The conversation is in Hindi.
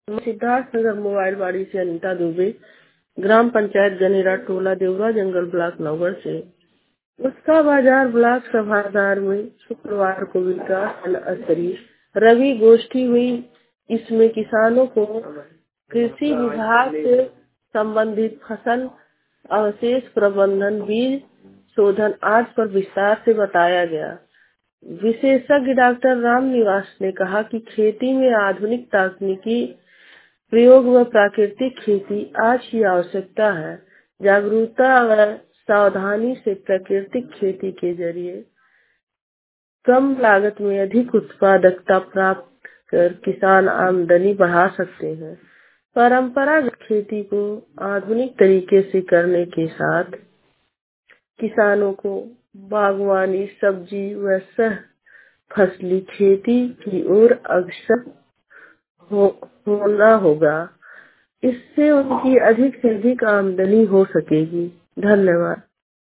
सिद्धार्थनगर मोबाइल बाड़ी से अनीता दुबे, ग्राम पंचायत गनेरा टोला देवरा जंगल ब्लॉक नवगढ़ से। उसका बाजार ब्लॉक सभागार में शुक्रवार को विकास स्तरीय रवि गोष्ठी हुई। इसमें किसानों को कृषि विभाग से संबंधित फसल अवशेष प्रबंधन, बीज शोधन आदि पर विस्तार से बताया गया। विशेषज्ञ डॉक्टर राम निवास ने कहा कि खेती में आधुनिक तकनीकी प्रयोग व प्राकृतिक खेती आज की आवश्यकता है। जागरूकता व सावधानी से प्राकृतिक खेती के जरिए कम लागत में अधिक उत्पादकता प्राप्त कर किसान आमदनी बढ़ा सकते हैं। परंपरागत खेती को आधुनिक तरीके से करने के साथ किसानों को बागवानी, सब्जी व सह फसली खेती की ओर अग्रसर होना होगा। इससे उनकी अधिक से अधिक आमदनी हो सकेगी। धन्यवाद।